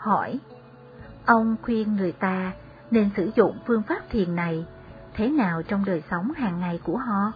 Hỏi: ông khuyên người ta nên sử dụng phương pháp thiền này thế nào trong đời sống hàng ngày của họ?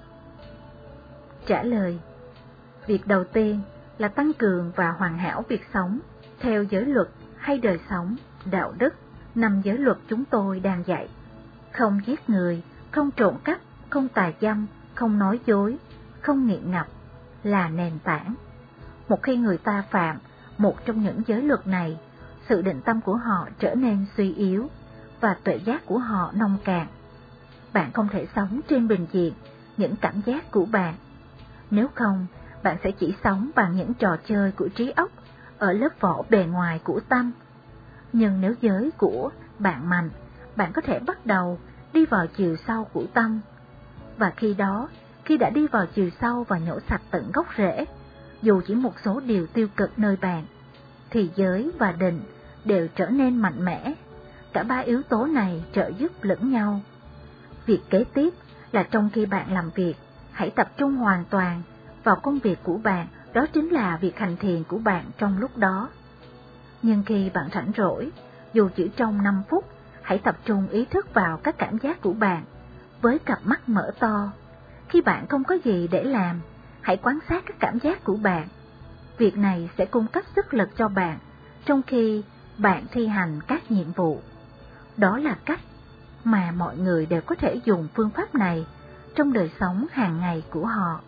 Trả lời: việc đầu tiên là tăng cường và hoàn hảo việc sống theo giới luật hay đời sống, đạo đức, 5 giới luật chúng tôi đang dạy. Không giết người, không trộm cắp, không tà dâm, không nói dối, không nghiện ngập là nền tảng. Một khi người ta phạm một trong những giới luật này, sự định tâm của họ trở nên suy yếu và tuệ giác của họ nông cạn. Bạn không thể sống trên bình diện những cảm giác của bạn. Nếu không, bạn sẽ chỉ sống bằng những trò chơi của trí óc ở lớp vỏ bề ngoài của tâm. Nhưng nếu giới của bạn mạnh, bạn có thể bắt đầu đi vào chiều sâu của tâm. Và khi đó, khi đã đi vào chiều sâu và nhổ sạch tận gốc rễ, dù chỉ một số điều tiêu cực nơi bạn, thì giới và định đều trở nên mạnh mẽ. Cả 3 yếu tố này trợ giúp lẫn nhau. Việc kế tiếp là trong khi bạn làm việc, hãy tập trung hoàn toàn vào công việc của bạn, đó chính là việc hành thiền của bạn trong lúc đó. Nhưng khi bạn rảnh rỗi, dù chỉ trong 5 phút, hãy tập trung ý thức vào các cảm giác của bạn với cặp mắt mở to. Khi bạn không có gì để làm, hãy quan sát các cảm giác của bạn. Việc này sẽ cung cấp sức lực cho bạn trong khi bạn thi hành các nhiệm vụ. Đó là cách mà mọi người đều có thể dùng phương pháp này trong đời sống hàng ngày của họ.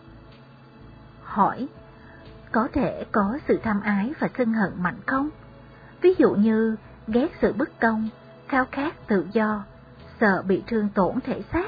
Hỏi: có thể có sự tham ái và sân hận mạnh không? Ví dụ như ghét sự bất công, khao khát tự do, sợ bị thương tổn thể xác.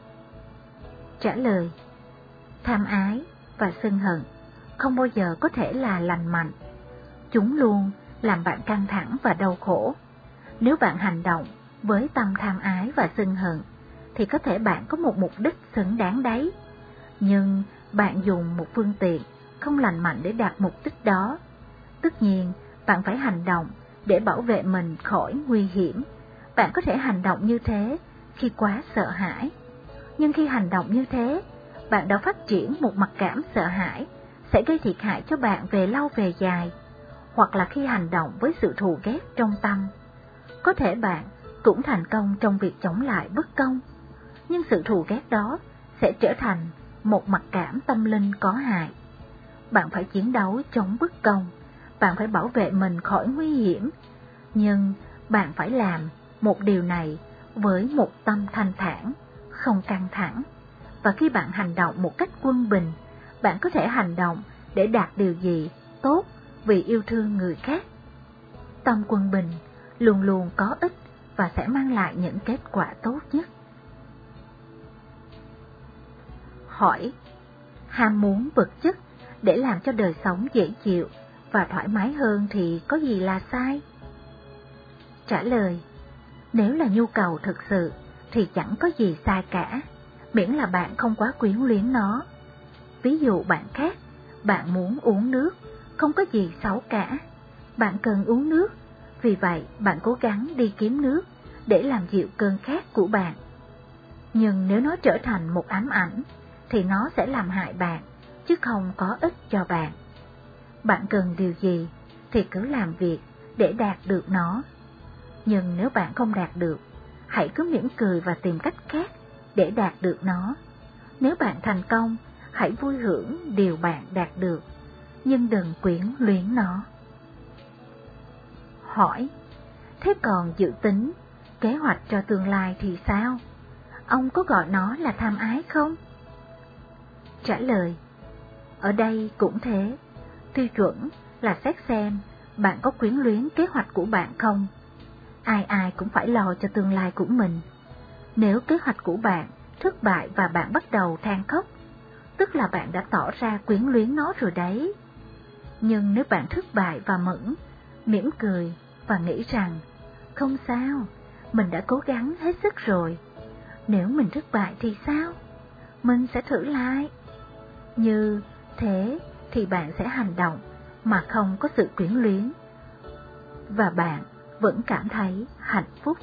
Trả lời: tham ái và sân hận không bao giờ có thể là lành mạnh. Chúng luôn làm bạn căng thẳng và đau khổ. Nếu bạn hành động với tâm tham ái và sân hận, thì có thể bạn có một mục đích xứng đáng đấy. Nhưng bạn dùng một phương tiện không lành mạnh để đạt mục đích đó. Tất nhiên, bạn phải hành động để bảo vệ mình khỏi nguy hiểm. Bạn có thể hành động như thế khi quá sợ hãi. Nhưng khi hành động như thế, bạn đã phát triển một mặc cảm sợ hãi sẽ gây thiệt hại cho bạn về lâu về dài. Hoặc là khi hành động với sự thù ghét trong tâm, có thể bạn cũng thành công trong việc chống lại bất công, nhưng sự thù ghét đó sẽ trở thành một mặc cảm tâm linh có hại. Bạn phải chiến đấu chống bất công, bạn phải bảo vệ mình khỏi nguy hiểm, nhưng bạn phải làm một điều này với một tâm thanh thản, không căng thẳng. Và khi bạn hành động một cách quân bình, bạn có thể hành động để đạt điều gì tốt vì yêu thương người khác. Tâm quân bình luôn luôn có ích và sẽ mang lại những kết quả tốt nhất. Hỏi: ham muốn vật chất để làm cho đời sống dễ chịu và thoải mái hơn thì có gì là sai? Trả lời: nếu là nhu cầu thực sự thì chẳng có gì sai cả, miễn là bạn không quá quyến luyến nó. Ví dụ bạn khát, bạn muốn uống nước, không có gì xấu cả. Bạn cần uống nước, vì vậy bạn cố gắng đi kiếm nước để làm dịu cơn khát của bạn. Nhưng nếu nó trở thành một ám ảnh, thì nó sẽ làm hại bạn, chứ không có ích cho bạn. Bạn cần điều gì thì cứ làm việc để đạt được nó. Nhưng nếu bạn không đạt được, hãy cứ mỉm cười và tìm cách khác để đạt được nó. Nếu bạn thành công, hãy vui hưởng điều bạn đạt được, nhưng đừng quyến luyến nó. Hỏi: thế còn dự tính, kế hoạch cho tương lai thì sao? Ông có gọi nó là tham ái không? Trả lời: ở đây cũng thế. Tiêu chuẩn là xét xem bạn có quyến luyến kế hoạch của bạn không. Ai ai cũng phải lo cho tương lai của mình. Nếu kế hoạch của bạn thất bại và bạn bắt đầu than khóc, tức là bạn đã tỏ ra quyến luyến nó rồi đấy. Nhưng nếu bạn thất bại và mỉm cười và nghĩ rằng không sao, mình đã cố gắng hết sức rồi, nếu mình thất bại thì sao? Mình sẽ thử lại. Như thế thì bạn sẽ hành động mà không có sự quyến luyến, và bạn vẫn cảm thấy hạnh phúc.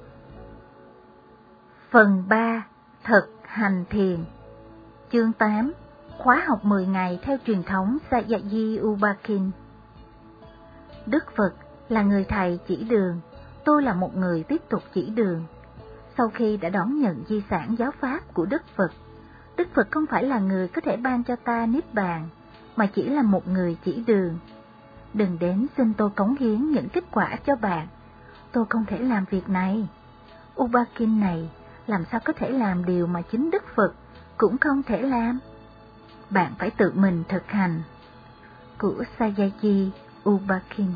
Phần 3. Thực hành thiền. Chương 8. Khóa học 10 ngày theo truyền thống Sayadaw U Ba Khin. Đức Phật Là người thầy chỉ đường, tôi là một người tiếp tục chỉ đường. Sau khi đã đón nhận di sản giáo pháp của Đức Phật không phải là người có thể ban cho ta niết bàn, mà chỉ là một người chỉ đường. Đừng đến xin tôi cống hiến những kết quả cho bạn, tôi không thể làm việc này. Ubakin này làm sao có thể làm điều mà chính Đức Phật cũng không thể làm? Bạn phải tự mình thực hành. Của Sayagyi Ubakin.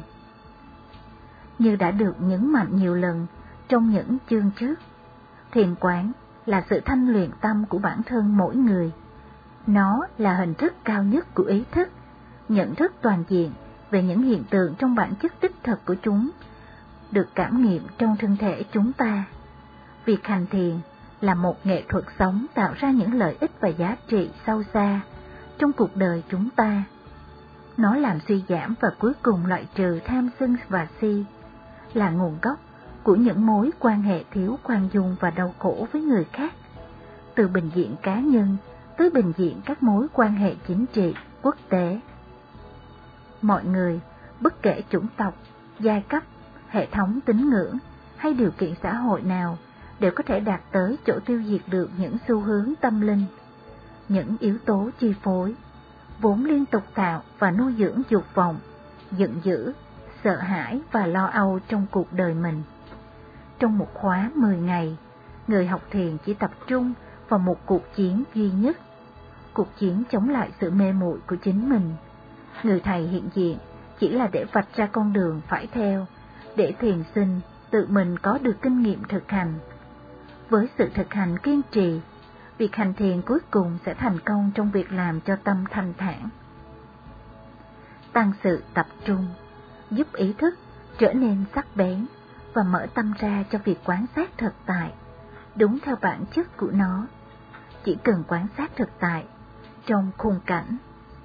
Như đã được nhấn mạnh nhiều lần trong những chương trước, thiền quán là sự thanh luyện tâm của bản thân mỗi người. Nó là hình thức cao nhất của ý thức, nhận thức toàn diện về những hiện tượng trong bản chất đích thực của chúng, được cảm nghiệm trong thân thể chúng ta. Việc hành thiền là một nghệ thuật sống tạo ra những lợi ích và giá trị sâu xa trong cuộc đời chúng ta. Nó làm suy giảm và cuối cùng loại trừ tham sân và si, là nguồn gốc của những mối quan hệ thiếu khoan dung và đau khổ với người khác, từ bình diện cá nhân tới bình diện các mối quan hệ chính trị, quốc tế. Mọi người, bất kể chủng tộc, giai cấp, hệ thống tín ngưỡng hay điều kiện xã hội nào, đều có thể đạt tới chỗ tiêu diệt được những xu hướng tâm linh, những yếu tố chi phối, vốn liên tục tạo và nuôi dưỡng dục vọng, giận dữ, sợ hãi và lo âu trong cuộc đời mình. Trong một khóa 10 ngày, người học thiền chỉ tập trung vào một cuộc chiến duy nhất, cuộc chiến chống lại sự mê muội của chính mình. Người thầy hiện diện chỉ là để vạch ra con đường phải theo, để thiền sinh tự mình có được kinh nghiệm thực hành. Với sự thực hành kiên trì, việc hành thiền cuối cùng sẽ thành công trong việc làm cho tâm thanh thản. Tăng sự tập trung, giúp ý thức trở nên sắc bén và mở tâm ra cho việc quan sát thực tại, đúng theo bản chất của nó. Chỉ cần quan sát thực tại trong khung cảnh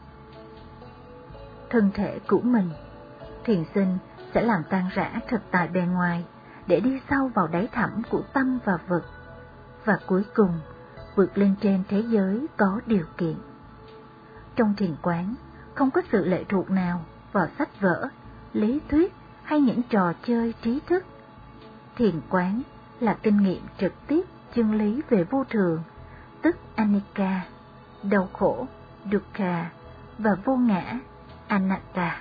thân thể của mình, thiền sinh sẽ làm tan rã thực tại bề ngoài để đi sâu vào đáy thẳm của tâm và vật, và cuối cùng vượt lên trên thế giới có điều kiện. Trong thiền quán không có sự lệ thuộc nào vào sách vở, lý thuyết hay những trò chơi trí thức. Thiền quán là kinh nghiệm trực tiếp chân lý về vô thường, tức anicca, đau khổ, dukkha, và vô ngã, anatta.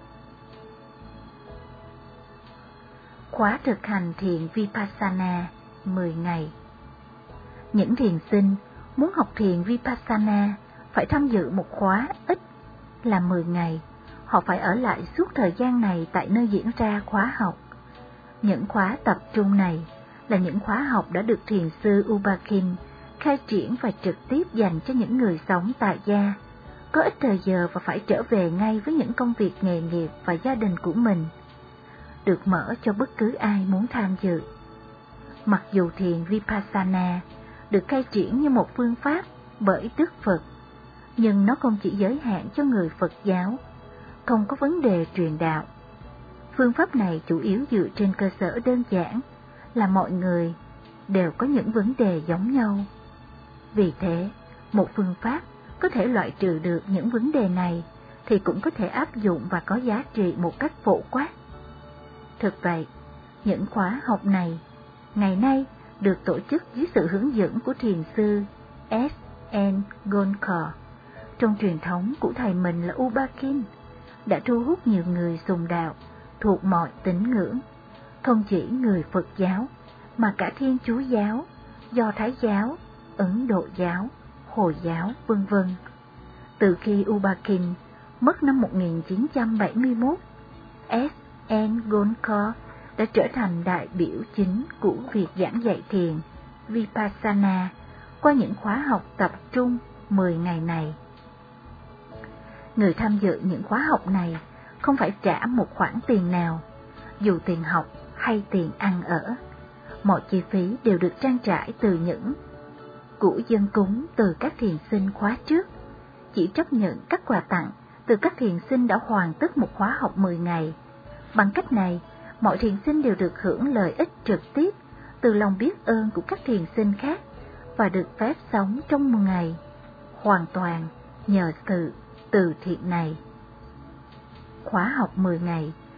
Khóa thực hành thiền Vipassana 10 ngày. Những thiền sinh muốn học thiền Vipassana phải tham dự một khóa ít là 10 ngày. Họ phải ở lại suốt thời gian này tại nơi diễn ra khóa học. Những khóa tập trung này là những khóa học đã được thiền sư Ubakin khai triển và trực tiếp dành cho những người sống tại gia, có ít thời giờ và phải trở về ngay với những công việc nghề nghiệp và gia đình của mình, được mở cho bất cứ ai muốn tham dự. Mặc dù thiền Vipassana được khai triển như một phương pháp bởi Đức Phật, nhưng nó không chỉ giới hạn cho người Phật giáo, không có vấn đề truyền đạo. Phương pháp này chủ yếu dựa trên cơ sở đơn giản là mọi người đều có những vấn đề giống nhau. Vì thế, một phương pháp có thể loại trừ được những vấn đề này thì cũng có thể áp dụng và có giá trị một cách phổ quát. Thực vậy, những khóa học này ngày nay được tổ chức dưới sự hướng dẫn của thiền sư S.N. Golkar, trong truyền thống của thầy mình là Ubakin, đã thu hút nhiều người sùng đạo thuộc mọi tín ngưỡng, không chỉ người Phật giáo mà cả Thiên Chúa giáo, Do Thái giáo, Ấn Độ giáo, Hồi giáo, vân vân. Từ khi Ubakin mất năm 1971, S.N. Golkar đã trở thành đại biểu chính của việc giảng dạy thiền Vipassana qua những khóa học tập trung 10 ngày này. Người tham dự những khóa học này không phải trả một khoản tiền nào, dù tiền học hay tiền ăn ở. Mọi chi phí đều được trang trải từ những của dân cúng từ các thiền sinh khóa trước, chỉ chấp nhận các quà tặng từ các thiền sinh đã hoàn tất một khóa học 10 ngày. Bằng cách này, mọi thiền sinh đều được hưởng lợi ích trực tiếp từ lòng biết ơn của các thiền sinh khác và được phép sống trong 10 ngày, hoàn toàn nhờ sự từ thiện này. Khóa học 10 ngày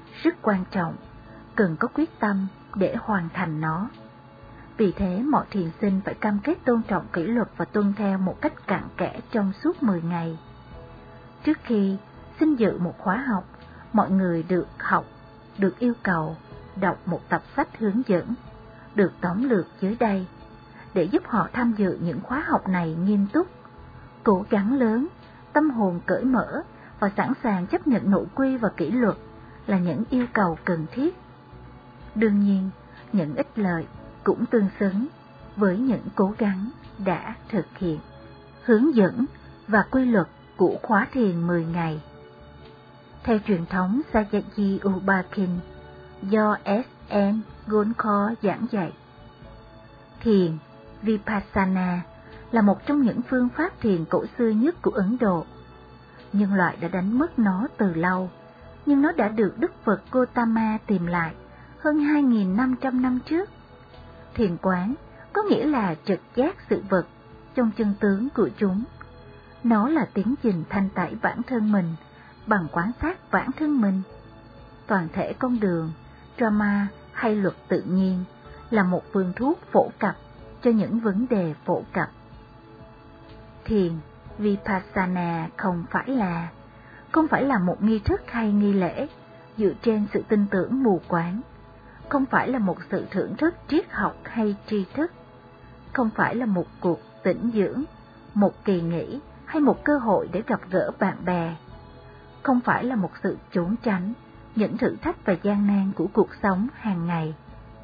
rất quan trọng, cần có quyết tâm để hoàn thành nó. Vì thế mọi thiền sinh phải cam kết tôn trọng kỷ luật và tuân theo một cách cặn kẽ trong suốt 10 ngày. Trước khi xin dự một khóa học, mọi người được yêu cầu đọc một tập sách hướng dẫn, được tóm lược dưới đây, để giúp họ tham dự những khóa học này nghiêm túc, cố gắng lớn, tâm hồn cởi mở và sẵn sàng chấp nhận nội quy và kỷ luật là những yêu cầu cần thiết. Đương nhiên, những ích lợi cũng tương xứng với những cố gắng đã thực hiện. Hướng dẫn và quy luật của khóa thiền 10 ngày. Theo truyền thống Sayagyi Ubakin do S.N. Goenko giảng dạy, thiền Vipassana là một trong những phương pháp thiền cổ xưa nhất của Ấn Độ. Nhân loại đã đánh mất nó từ lâu, nhưng nó đã được Đức Phật Gautama tìm lại hơn 2.500 năm trước. Thiền quán có nghĩa là trực giác sự vật trong chân tướng của chúng. Nó là tiến trình thanh tẩy bản thân mình bằng quan sát bản thân mình. Toàn thể con đường, drama hay luật tự nhiên là một phương thuốc phổ cập cho những vấn đề phổ cập. Thiền Vipassana không phải là một nghi thức hay nghi lễ dựa trên sự tin tưởng mù quáng, không phải là một sự thưởng thức triết học hay tri thức, không phải là một cuộc tĩnh dưỡng, một kỳ nghỉ hay một cơ hội để gặp gỡ bạn bè, không phải là một sự trốn tránh những thử thách và gian nan của cuộc sống hàng ngày.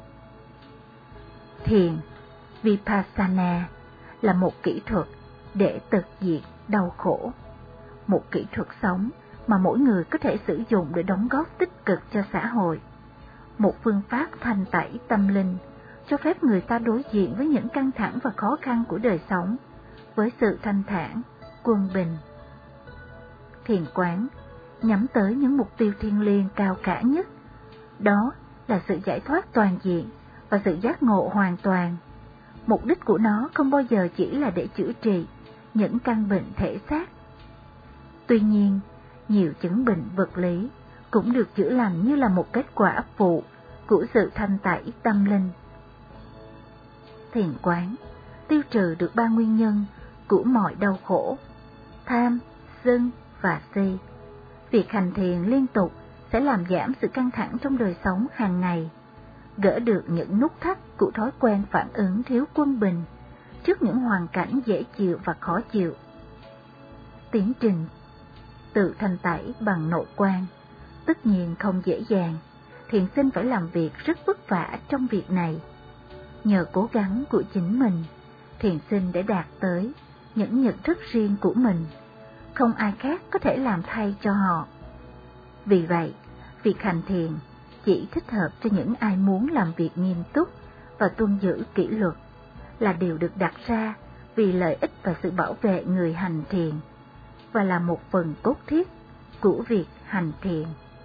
Thiền Vipassana là một kỹ thuật để tịch diệt đau khổ, một kỹ thuật sống mà mỗi người có thể sử dụng để đóng góp tích cực cho xã hội, một phương pháp thanh tẩy tâm linh, cho phép người ta đối diện với những căng thẳng và khó khăn của đời sống với sự thanh thản, quân bình. Thiền quán nhắm tới những mục tiêu thiêng liêng cao cả nhất, đó là sự giải thoát toàn diện và sự giác ngộ hoàn toàn. Mục đích của nó không bao giờ chỉ là để chữa trị những căn bệnh thể xác. Tuy nhiên, nhiều chứng bệnh vật lý cũng được chữa lành như là một kết quả phụ của sự thanh tẩy tâm linh. Thiền quán tiêu trừ được 3 nguyên nhân của mọi đau khổ: tham, sân và si. Việc hành thiền liên tục sẽ làm giảm sự căng thẳng trong đời sống hàng ngày, gỡ được những nút thắt của thói quen phản ứng thiếu quân bình trước những hoàn cảnh dễ chịu và khó chịu. Tiến trình tự thanh tẩy bằng nội quan tất nhiên không dễ dàng, thiền sinh phải làm việc rất vất vả trong việc này. Nhờ cố gắng của chính mình, thiền sinh để đạt tới những nhận thức riêng của mình, không ai khác có thể làm thay cho họ. Vì vậy, việc hành thiền chỉ thích hợp cho những ai muốn làm việc nghiêm túc và tuân giữ kỷ luật, là điều được đặt ra vì lợi ích và sự bảo vệ người hành thiền, và là một phần cốt thiết của việc hành thiền.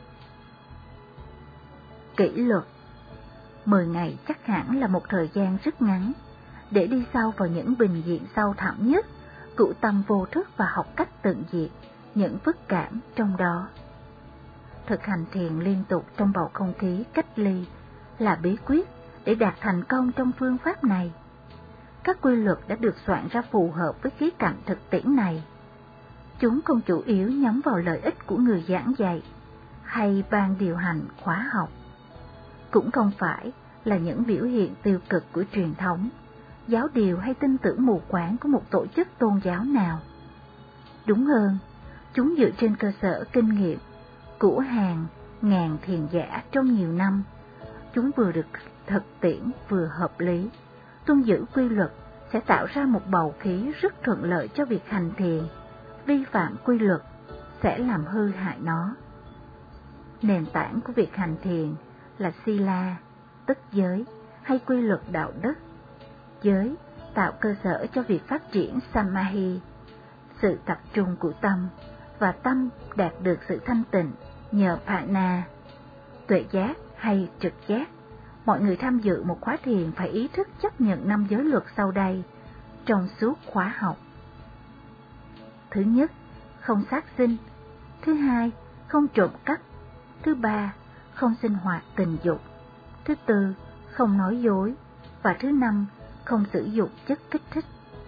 Kỷ luật 10 ngày chắc hẳn là một thời gian rất ngắn để đi sâu vào những bình diện sâu thẳm nhất của tâm vô thức và học cách tận diệt những phức cảm trong đó. Thực hành thiền liên tục trong bầu không khí cách ly là bí quyết để đạt thành công trong phương pháp này. Các quy luật đã được soạn ra phù hợp với khía cạnh thực tiễn này. Chúng không chủ yếu nhắm vào lợi ích của người giảng dạy hay ban điều hành khóa học, cũng không phải là những biểu hiện tiêu cực của truyền thống, giáo điều hay tin tưởng mù quáng của một tổ chức tôn giáo nào. Đúng hơn, chúng dựa trên cơ sở kinh nghiệm của hàng ngàn thiền giả trong nhiều năm. Chúng vừa được thực tiễn vừa hợp lý. Tuân giữ quy luật sẽ tạo ra một bầu khí rất thuận lợi cho việc hành thiền. Vi phạm quy luật sẽ làm hư hại nó. Nền tảng của việc hành thiền là sila, tức giới, hay quy luật đạo đức. Giới tạo cơ sở cho việc phát triển samadhi, sự tập trung của tâm, và tâm đạt được sự thanh tịnh nhờ prana, tuệ giác hay trực giác. Mọi người tham dự một khóa thiền phải ý thức chấp nhận 5 giới luật sau đây trong suốt khóa học. Thứ nhất, không sát sinh. Thứ hai, không trộm cắp. Thứ ba, không sinh hoạt tình dục. Thứ tư, không nói dối. Và thứ năm, không sử dụng chất kích thích.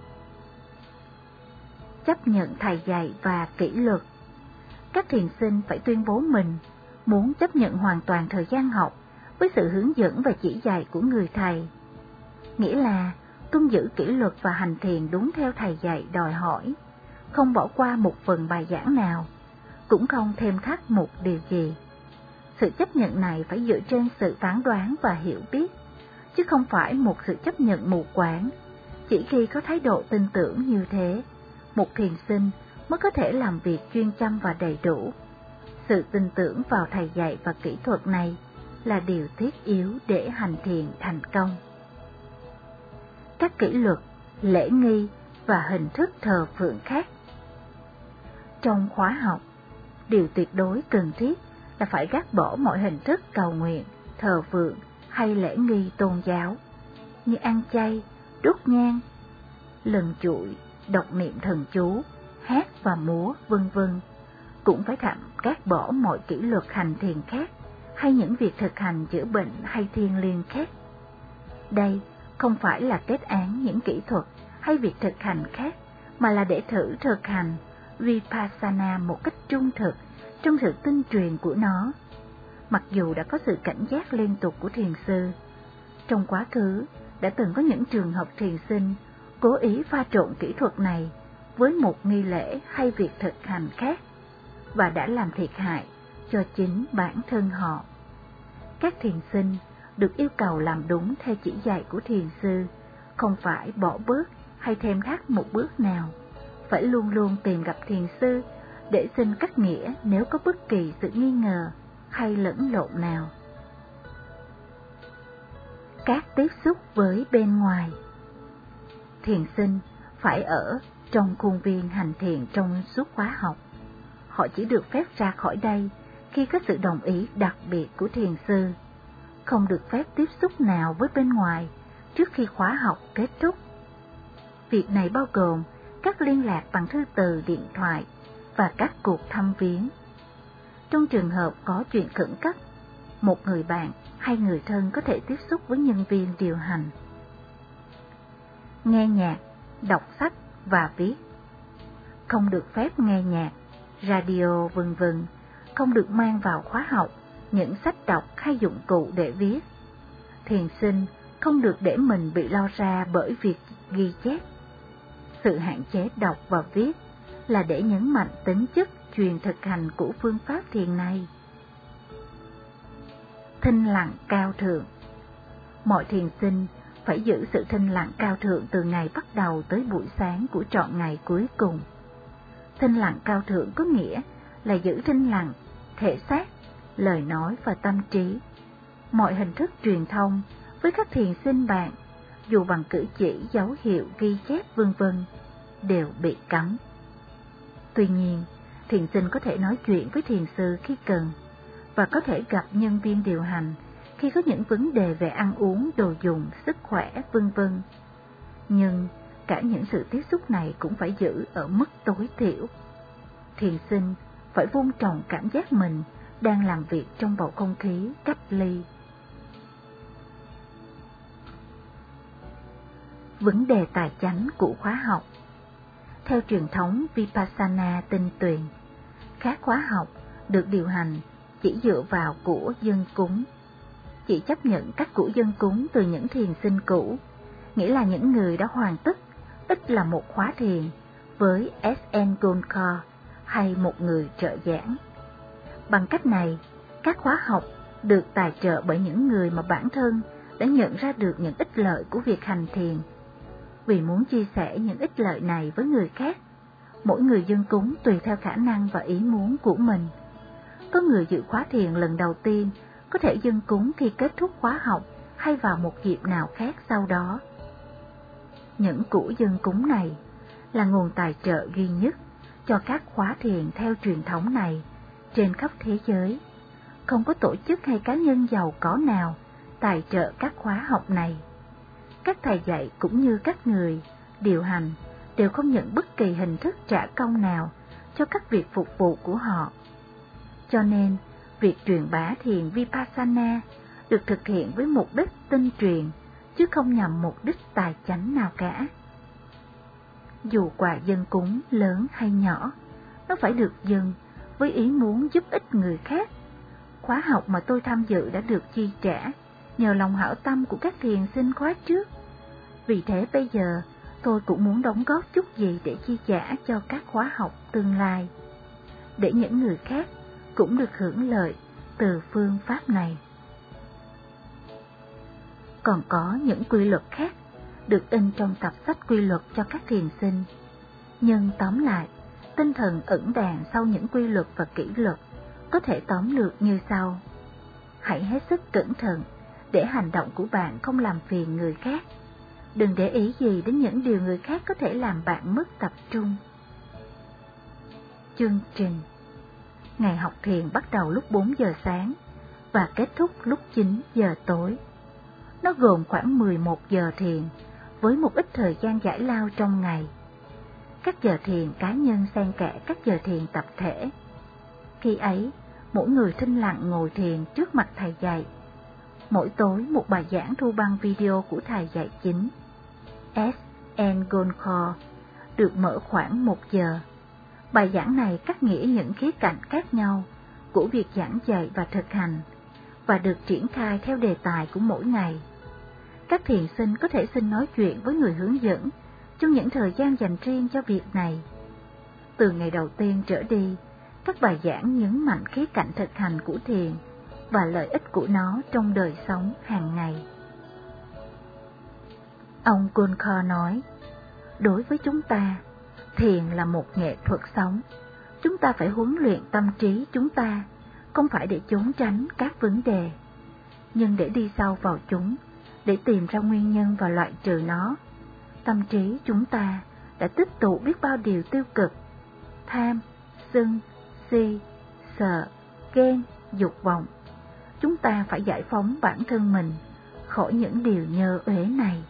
Chấp nhận thầy dạy và kỷ luật. Các thiền sinh phải tuyên bố mình muốn chấp nhận hoàn toàn thời gian học với sự hướng dẫn và chỉ dạy của người thầy. Nghĩa là tuân giữ kỷ luật và hành thiền đúng theo thầy dạy đòi hỏi, không bỏ qua một phần bài giảng nào, cũng không thêm thắt một điều gì. Sự chấp nhận này phải dựa trên sự phán đoán và hiểu biết, chứ không phải một sự chấp nhận mù quáng. Chỉ khi có thái độ tin tưởng như thế, một thiền sinh mới có thể làm việc chuyên chăm và đầy đủ. Sự tin tưởng vào thầy dạy và kỹ thuật này là điều thiết yếu để hành thiền thành công. Các kỷ luật, lễ nghi và hình thức thờ phượng khác. Trong khóa học, điều tuyệt đối cần thiết là phải gác bỏ mọi hình thức cầu nguyện, thờ phượng hay lễ nghi tôn giáo như ăn chay, đốt nhang, lần chuỗi, đọc niệm thần chú, hát và múa, vân vân. Cũng phải gác bỏ mọi kỷ luật hành thiền khác hay những việc thực hành chữa bệnh hay thiêng liêng khác. Đây không phải là kết án những kỹ thuật hay việc thực hành khác, mà là để thử thực hành Vipassana một cách trung thực trong sự tinh truyền của nó. Mặc dù đã có sự cảnh giác liên tục của thiền sư, trong quá khứ đã từng có những trường hợp thiền sinh cố ý pha trộn kỹ thuật này với một nghi lễ hay việc thực hành khác, và đã làm thiệt hại cho chính bản thân họ. Các thiền sinh được yêu cầu làm đúng theo chỉ dạy của thiền sư, không phải bỏ bớt hay thêm thắt một bước nào, phải luôn luôn tìm gặp thiền sư để xin cắt nghĩa nếu có bất kỳ sự nghi ngờ hay lẫn lộn nào. Các tiếp xúc với bên ngoài. Thiền sinh phải ở trong khuôn viên hành thiền trong suốt khóa học. Họ chỉ được phép ra khỏi đây khi có sự đồng ý đặc biệt của thiền sư, không được phép tiếp xúc nào với bên ngoài trước khi khóa học kết thúc. Việc này bao gồm các liên lạc bằng thư từ, điện thoại và các cuộc thăm viếng. Trong trường hợp có chuyện khẩn cấp, một người bạn hay người thân có thể tiếp xúc với nhân viên điều hành. Nghe nhạc, đọc sách và viết. Không được phép nghe nhạc, radio vân vân, không được mang vào khóa học những sách đọc hay dụng cụ để viết. Thiền sinh không được để mình bị lo ra bởi việc ghi chép. Sự hạn chế đọc và viết là để nhấn mạnh tính chất truyền thực hành của phương pháp thiền này. Thinh lặng cao thượng. Mọi thiền sinh phải giữ sự thinh lặng cao thượng từ ngày bắt đầu tới buổi sáng của trọn ngày cuối cùng. Thinh lặng cao thượng có nghĩa là giữ thinh lặng thể xác, lời nói và tâm trí. Mọi hình thức truyền thông với các thiền sinh bạn, dù bằng cử chỉ, dấu hiệu, ghi chép vân vân, đều bị cấm. Tuy nhiên, thiền sinh có thể nói chuyện với thiền sư khi cần, và có thể gặp nhân viên điều hành khi có những vấn đề về ăn uống, đồ dùng, sức khỏe vân vân. Nhưng cả những sự tiếp xúc này cũng phải giữ ở mức tối thiểu. Thiền sinh phải vun trồng cảm giác mình đang làm việc trong bầu không khí cách ly. Vấn đề tài chánh của khóa học. Theo truyền thống Vipassana tinh tuyền, các khóa học được điều hành chỉ dựa vào của dân cúng, chỉ chấp nhận các của dân cúng từ những thiền sinh cũ, nghĩa là những người đã hoàn tất ít là một khóa thiền với S.N. Golkar hay một người trợ giảng. Bằng cách này, các khóa học được tài trợ bởi những người mà bản thân đã nhận ra được những ích lợi của việc hành thiền. Vì muốn chia sẻ những ích lợi này với người khác, mỗi người dân cúng tùy theo khả năng và ý muốn của mình. Có người dự khóa thiền lần đầu tiên có thể dân cúng khi kết thúc khóa học hay vào một dịp nào khác sau đó. Những của dân cúng này là nguồn tài trợ duy nhất cho các khóa thiền theo truyền thống này trên khắp thế giới. Không có tổ chức hay cá nhân giàu có nào tài trợ các khóa học này. Các thầy dạy cũng như các người điều hành đều không nhận bất kỳ hình thức trả công nào cho các việc phục vụ của họ. Cho nên, Việc truyền bá thiền Vipassana được thực hiện với mục đích tinh truyền, chứ không nhằm mục đích tài chánh nào cả. Dù quà dâng cúng lớn hay nhỏ, nó phải được dâng với ý muốn giúp ích người khác. Khóa học mà tôi tham dự đã được chi trả nhờ lòng hảo tâm của các thiền sinh khóa trước. Vì thế bây giờ tôi cũng muốn đóng góp chút gì để chi trả cho các khóa học tương lai, để những người khác cũng được hưởng lợi từ phương pháp này. Còn có những quy luật khác được in trong tập sách quy luật cho các thiền sinh. Nhưng tóm lại, tinh thần ẩn đàn sau những quy luật và kỷ luật có thể tóm lược như sau. Hãy hết sức cẩn thận để hành động của bạn không làm phiền người khác. Đừng để ý gì đến những điều người khác có thể làm bạn mất tập trung. Chương trình. Ngày học thiền bắt đầu lúc 4 giờ sáng và kết thúc lúc 9 giờ tối. Nó gồm khoảng 11 giờ thiền với một ít thời gian giải lao trong ngày. Các giờ thiền cá nhân xen kẽ các giờ thiền tập thể. Khi ấy, mỗi người thinh lặng ngồi thiền trước mặt thầy dạy. Mỗi tối một bài giảng thu băng video của thầy dạy chính, S.N. Golkar, được mở khoảng 1 giờ. Bài giảng này cắt nghĩa những khía cạnh khác nhau của việc giảng dạy và thực hành, và được triển khai theo đề tài của mỗi ngày. Các thiền sinh có thể xin nói chuyện với người hướng dẫn trong những thời gian dành riêng cho việc này. Từ ngày đầu tiên trở đi, các bài giảng nhấn mạnh khía cạnh thực hành của thiền và lợi ích của nó trong đời sống hàng ngày. Ông Golkar nói, đối với chúng ta, thiền là một nghệ thuật sống. Chúng ta phải huấn luyện tâm trí chúng ta, không phải để trốn tránh các vấn đề, nhưng để đi sâu vào chúng, để tìm ra nguyên nhân và loại trừ nó. Tâm trí chúng ta đã tích tụ biết bao điều tiêu cực: tham, sân, si, sợ, ghen, dục vọng. Chúng ta phải giải phóng bản thân mình khỏi những điều nhơ uế này.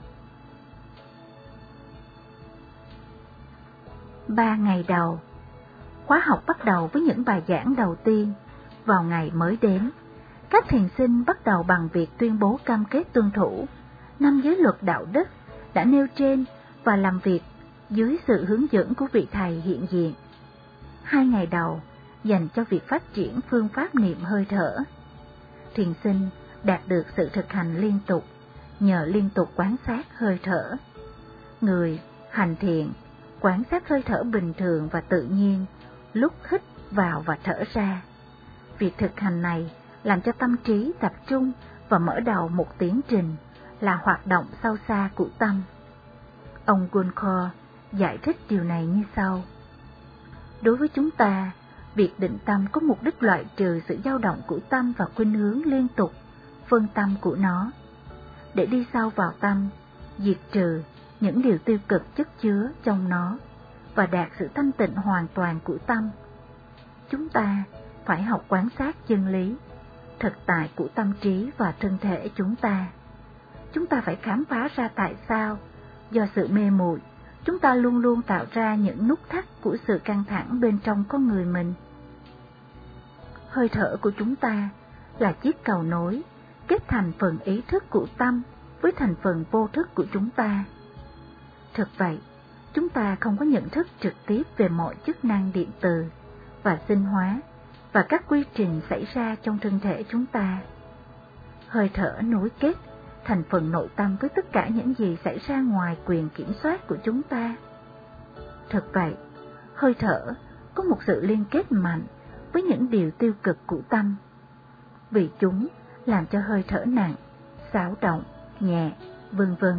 3 ngày đầu. Khóa học bắt đầu với những bài giảng đầu tiên vào ngày mới đến. Các thiền sinh bắt đầu bằng việc tuyên bố cam kết tuân thủ 5 giới luật đạo đức đã nêu trên và làm việc dưới sự hướng dẫn của vị thầy hiện diện. 2 ngày đầu dành cho việc phát triển phương pháp niệm hơi thở. Thiền sinh đạt được sự thực hành liên tục nhờ liên tục quan sát hơi thở. Người hành thiền quan sát hơi thở bình thường và tự nhiên lúc hít vào và thở ra. Việc thực hành này làm cho tâm trí tập trung và mở đầu một tiến trình là hoạt động sâu xa của tâm. Ông Golkar giải thích điều này như sau. Đối với chúng ta, việc định tâm có mục đích loại trừ sự dao động của tâm và khuynh hướng liên tục, phân tâm của nó. Để đi sâu vào tâm, diệt trừ những điều tiêu cực chất chứa trong nó và đạt sự thanh tịnh hoàn toàn của tâm, chúng ta phải học quan sát chân lý, thực tại của tâm trí và thân thể chúng ta. Chúng ta phải khám phá ra tại sao, do sự mê muội, chúng ta luôn luôn tạo ra những nút thắt của sự căng thẳng bên trong con người mình. Hơi thở của chúng ta là chiếc cầu nối kết thành phần ý thức của tâm với thành phần vô thức của chúng ta. Thực vậy, chúng ta không có nhận thức trực tiếp về mọi chức năng điện từ và sinh hóa và các quy trình xảy ra trong thân thể chúng ta. Hơi thở nối kết thành phần nội tâm với tất cả những gì xảy ra ngoài quyền kiểm soát của chúng ta. Thực vậy, hơi thở có một sự liên kết mạnh với những điều tiêu cực của tâm, vì chúng làm cho hơi thở nặng, xáo động, nhẹ, vân vân.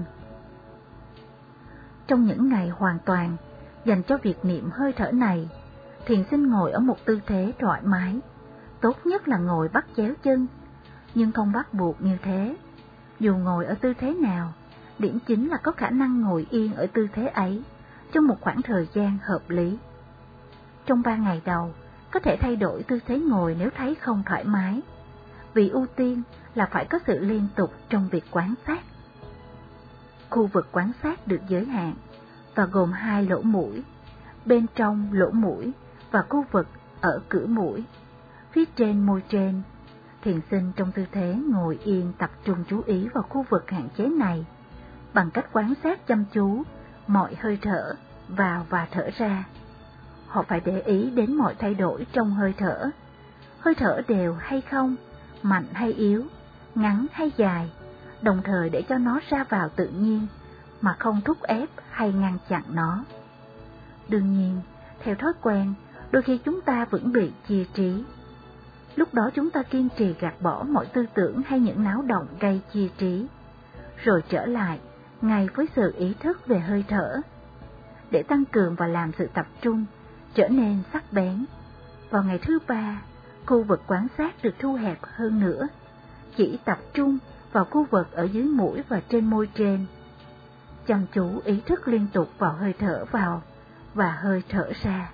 Trong những ngày hoàn toàn dành cho việc niệm hơi thở này, thiền sinh ngồi ở một tư thế thoải mái, tốt nhất là ngồi bắt chéo chân, nhưng không bắt buộc như thế. Dù ngồi ở tư thế nào, điểm chính là có khả năng ngồi yên ở tư thế ấy trong một khoảng thời gian hợp lý. Trong 3 ngày đầu, có thể thay đổi tư thế ngồi nếu thấy không thoải mái, vì ưu tiên là phải có sự liên tục trong việc quan sát. Khu vực quan sát được giới hạn và gồm 2 lỗ mũi, bên trong lỗ mũi và khu vực ở cửa mũi. phía trên môi trên. Thiền sinh trong tư thế ngồi yên tập trung chú ý vào khu vực hạn chế này, bằng cách quan sát chăm chú mọi hơi thở vào và thở ra. Họ phải để ý đến mọi thay đổi trong hơi thở đều hay không, mạnh hay yếu, ngắn hay dài, đồng thời để cho nó ra vào tự nhiên mà không thúc ép hay ngăn chặn nó. Đương nhiên, theo thói quen, đôi khi chúng ta vẫn bị chia trí. Lúc đó chúng ta kiên trì gạt bỏ mọi tư tưởng hay những náo động gây chia trí, rồi trở lại ngay với sự ý thức về hơi thở, để tăng cường và làm sự tập trung trở nên sắc bén. Vào ngày thứ 3, khu vực quan sát được thu hẹp hơn nữa, chỉ tập trung vào khu vực ở dưới mũi và trên môi trên. Chăm chú ý thức liên tục vào hơi thở vào và hơi thở ra.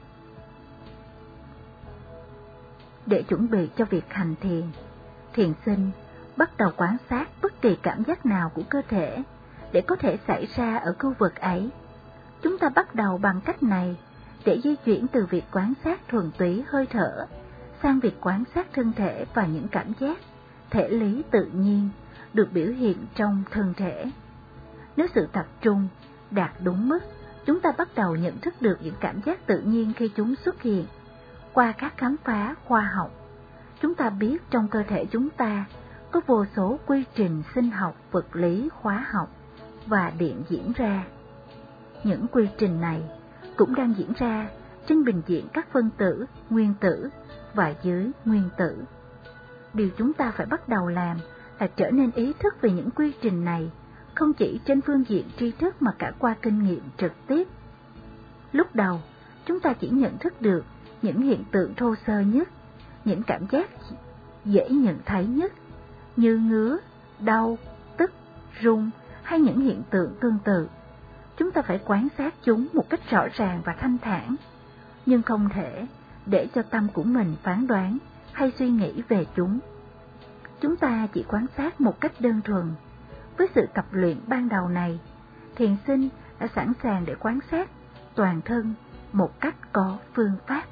Để chuẩn bị cho việc hành thiền, thiền sinh bắt đầu quan sát bất kỳ cảm giác nào của cơ thể để có thể xảy ra ở khu vực ấy. Chúng ta bắt đầu bằng cách này để di chuyển từ việc quan sát thuần túy hơi thở sang việc quan sát thân thể và những cảm giác thể lý tự nhiên được biểu hiện trong thân thể. Nếu sự tập trung đạt đúng mức, chúng ta bắt đầu nhận thức được những cảm giác tự nhiên khi chúng xuất hiện. Qua các khám phá khoa học, chúng ta biết trong cơ thể chúng ta có vô số quy trình sinh học, vật lý, hóa học và điện diễn ra. Những quy trình này cũng đang diễn ra trên bình diện các phân tử, nguyên tử và dưới nguyên tử. Điều chúng ta phải bắt đầu làm là trở nên ý thức về những quy trình này, không chỉ trên phương diện tri thức mà cả qua kinh nghiệm trực tiếp. Lúc đầu, chúng ta chỉ nhận thức được những hiện tượng thô sơ nhất, những cảm giác dễ nhận thấy nhất, như ngứa, đau, tức, run hay những hiện tượng tương tự. Chúng ta phải quan sát chúng một cách rõ ràng và thanh thản, nhưng không thể để cho tâm của mình phán đoán hay suy nghĩ về chúng. Chúng ta chỉ quan sát một cách đơn thuần. Với sự tập luyện ban đầu này, thiền sinh đã sẵn sàng để quan sát toàn thân một cách có phương pháp.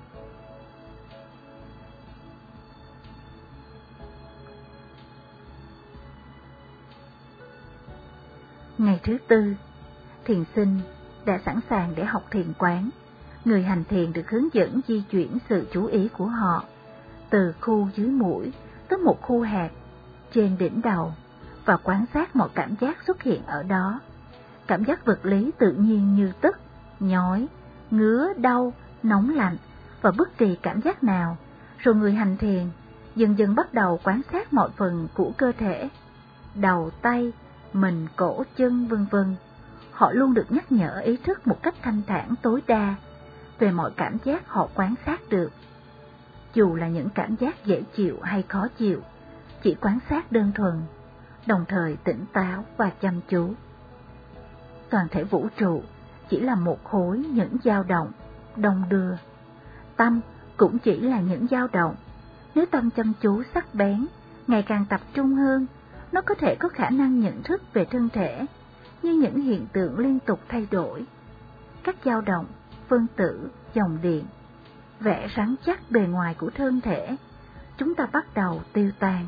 Ngày thứ 4, thiền sinh đã sẵn sàng để học thiền quán. Người hành thiền được hướng dẫn di chuyển sự chú ý của họ từ khu dưới mũi tới một khu hẹp trên đỉnh đầu và quan sát mọi cảm giác xuất hiện ở đó. Cảm giác vật lý tự nhiên như tức, nhói, ngứa, đau, nóng lạnh và bất kỳ cảm giác nào. Rồi người hành thiền dần dần bắt đầu quan sát mọi phần của cơ thể, đầu, tay, mình, cổ, chân, vân vân. Họ luôn được nhắc nhở ý thức một cách thanh thản tối đa về mọi cảm giác họ quan sát được. Dù là những cảm giác dễ chịu hay khó chịu, chỉ quan sát đơn thuần, đồng thời tỉnh táo và chăm chú. Toàn thể vũ trụ chỉ là một khối những dao động, đong đưa. Tâm cũng chỉ là những dao động. Nếu tâm chăm chú sắc bén, ngày càng tập trung hơn, nó có thể có khả năng nhận thức về thân thể như những hiện tượng liên tục thay đổi. Các dao động, phân tử, dòng điện, vẽ rắn chắc bề ngoài của thân thể, chúng ta bắt đầu tiêu tan.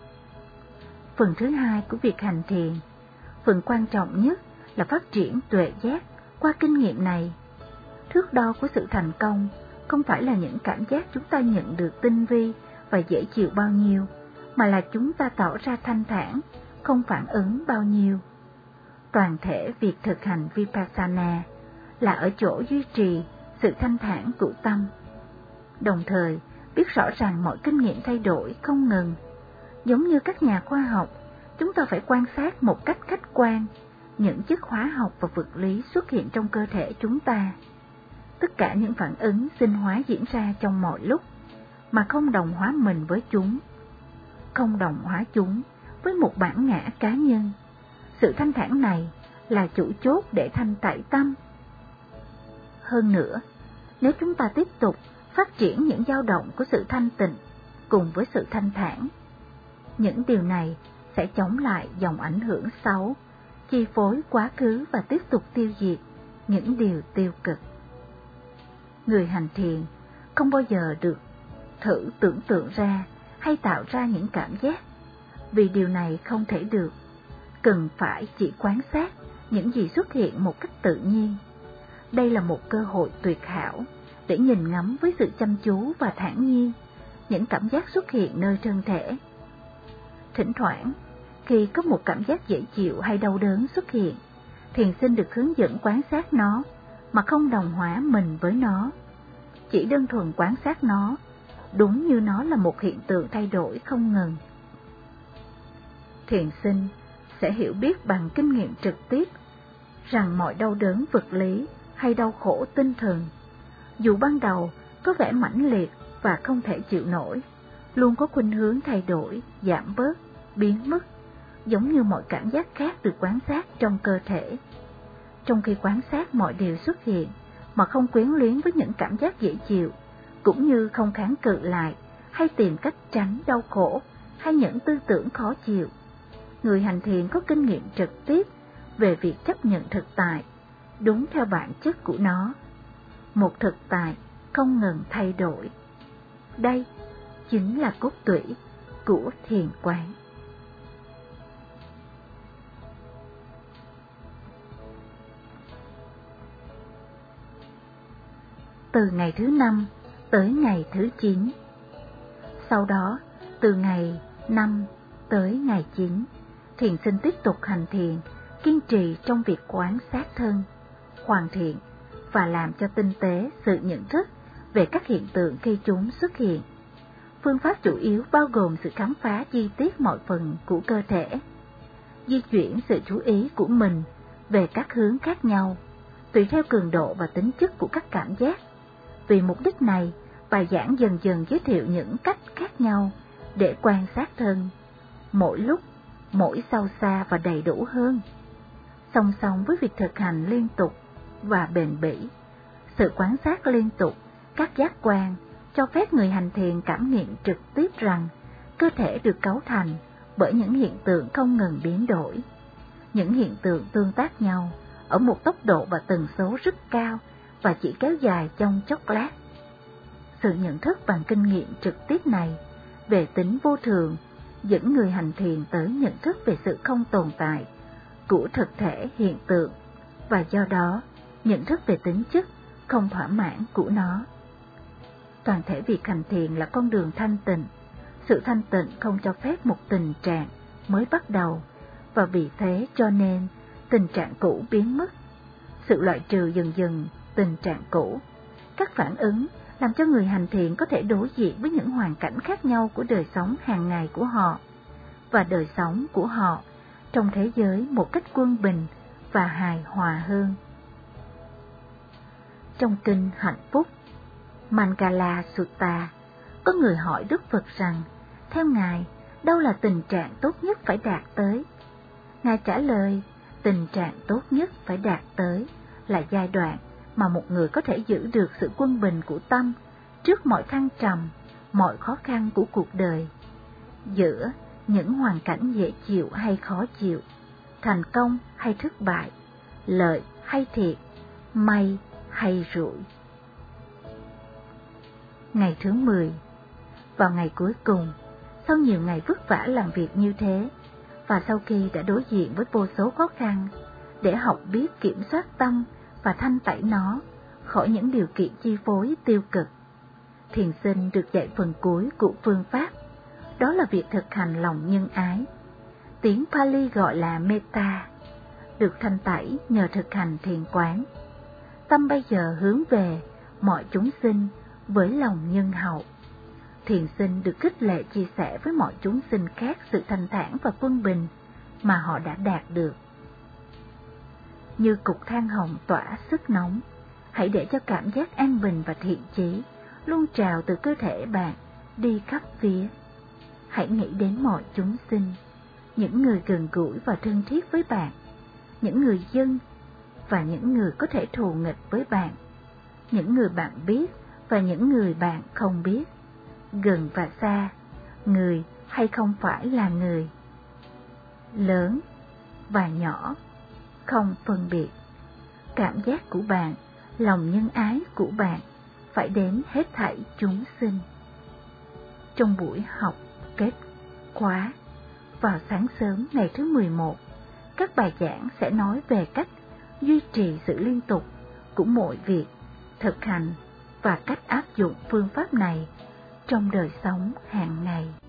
Phần thứ 2 của việc hành thiền, phần quan trọng nhất là phát triển tuệ giác qua kinh nghiệm này. Thước đo của sự thành công không phải là những cảm giác chúng ta nhận được tinh vi và dễ chịu bao nhiêu, mà là chúng ta tỏ ra thanh thản, không phản ứng bao nhiêu. Toàn thể việc thực hành Vipassana là ở chỗ duy trì sự thanh thản của tâm, đồng thời biết rõ ràng mọi kinh nghiệm thay đổi không ngừng. Giống như các nhà khoa học, chúng ta phải quan sát một cách khách quan những chất hóa học và vật lý xuất hiện trong cơ thể chúng ta. Tất cả những phản ứng sinh hóa diễn ra trong mọi lúc, mà không đồng hóa mình với chúng, không đồng hóa chúng với một bản ngã cá nhân. Sự thanh thản này là chủ chốt để thanh tẩy tâm. Hơn nữa, nếu chúng ta tiếp tục phát triển những dao động của sự thanh tịnh cùng với sự thanh thản, những điều này sẽ chống lại dòng ảnh hưởng xấu, chi phối quá khứ và tiếp tục tiêu diệt những điều tiêu cực. Người hành thiền không bao giờ được thử tưởng tượng ra hay tạo ra những cảm giác, vì điều này không thể được, cần phải chỉ quan sát những gì xuất hiện một cách tự nhiên. Đây là một cơ hội tuyệt hảo để nhìn ngắm với sự chăm chú và thản nhiên những cảm giác xuất hiện nơi thân thể. Thỉnh thoảng, khi có một cảm giác dễ chịu hay đau đớn xuất hiện, thiền sinh được hướng dẫn quan sát nó mà không đồng hóa mình với nó, chỉ đơn thuần quan sát nó, đúng như nó là một hiện tượng thay đổi không ngừng. Thiền sinh sẽ hiểu biết bằng kinh nghiệm trực tiếp rằng mọi đau đớn vật lý hay đau khổ tinh thần, dù ban đầu có vẻ mãnh liệt và không thể chịu nổi, luôn có khuynh hướng thay đổi, giảm bớt, biến mất, giống như mọi cảm giác khác được quan sát trong cơ thể. Trong khi quan sát mọi điều xuất hiện mà không quyến luyến với những cảm giác dễ chịu, cũng như không kháng cự lại hay tìm cách tránh đau khổ hay những tư tưởng khó chịu, người hành thiền có kinh nghiệm trực tiếp về việc chấp nhận thực tại đúng theo bản chất của nó, một thực tại không ngừng thay đổi. Đây chính là cốt tủy của thiền quán. Từ ngày thứ 5 tới ngày thứ 9. Sau đó, từ ngày 5 tới ngày 9, thiền sinh tiếp tục hành thiền, kiên trì trong việc quan sát thân, hoàn thiện và làm cho tinh tế sự nhận thức về các hiện tượng khi chúng xuất hiện. Phương pháp chủ yếu bao gồm sự khám phá chi tiết mọi phần của cơ thể, di chuyển sự chú ý của mình về các hướng khác nhau, tùy theo cường độ và tính chất của các cảm giác. Vì mục đích này, bài giảng dần dần giới thiệu những cách khác nhau để quan sát thân, mỗi lúc, mỗi sâu xa và đầy đủ hơn. Song song với việc thực hành liên tục và bền bỉ, sự quan sát liên tục các giác quan cho phép người hành thiền cảm nghiệm trực tiếp rằng cơ thể được cấu thành bởi những hiện tượng không ngừng biến đổi. Những hiện tượng tương tác nhau ở một tốc độ và tần số rất cao và chỉ kéo dài trong chốc lát. Sự nhận thức bằng kinh nghiệm trực tiếp này về tính vô thường dẫn người hành thiền tới nhận thức về sự không tồn tại của thực thể hiện tượng, và do đó nhận thức về tính chất không thỏa mãn của nó. Toàn thể việc hành thiền là con đường thanh tịnh. Sự thanh tịnh không cho phép một tình trạng mới bắt đầu, và vì thế cho nên tình trạng cũ biến mất. Sự loại trừ dần dần tình trạng cũ, các phản ứng làm cho người hành thiền có thể đối diện với những hoàn cảnh khác nhau của đời sống hàng ngày của họ và đời sống của họ trong thế giới một cách quân bình và hài hòa hơn. Trong kinh Hạnh Phúc Mangala Sutta, có người hỏi Đức Phật rằng, theo Ngài, đâu là tình trạng tốt nhất phải đạt tới? Ngài trả lời, tình trạng tốt nhất phải đạt tới là giai đoạn mà một người có thể giữ được sự quân bình của tâm trước mọi thăng trầm, mọi khó khăn của cuộc đời, giữa những hoàn cảnh dễ chịu hay khó chịu, thành công hay thất bại, lợi hay thiệt, may hay rủi. Ngày thứ 10, vào ngày cuối cùng, sau nhiều ngày vất vả làm việc như thế, và sau khi đã đối diện với vô số khó khăn, để học biết kiểm soát tâm và thanh tẩy nó khỏi những điều kiện chi phối tiêu cực, thiền sinh được dạy phần cuối của phương pháp, đó là việc thực hành lòng nhân ái. Tiếng Pali gọi là Metta, được thanh tẩy nhờ thực hành thiền quán. Tâm bây giờ hướng về mọi chúng sinh với lòng nhân hậu. Thiền sinh được khích lệ chia sẻ với mọi chúng sinh khác sự thanh thản và quân bình mà họ đã đạt được. Như cục than hồng tỏa sức nóng, hãy để cho cảm giác an bình và thiện chí luôn trào từ cơ thể bạn đi khắp phía. Hãy nghĩ đến mọi chúng sinh, những người gần gũi và thân thiết với bạn, những người dân và những người có thể thù nghịch với bạn, những người bạn biết và những người bạn không biết, gần và xa, người hay không phải là người, lớn và nhỏ, không phân biệt. Cảm giác của bạn, lòng nhân ái của bạn phải đến hết thảy chúng sinh. trong buổi học kết khóa vào sáng sớm ngày thứ 11, các bài giảng sẽ nói về cách duy trì sự liên tục của mọi việc, thực hành và cách áp dụng phương pháp này trong đời sống hàng ngày.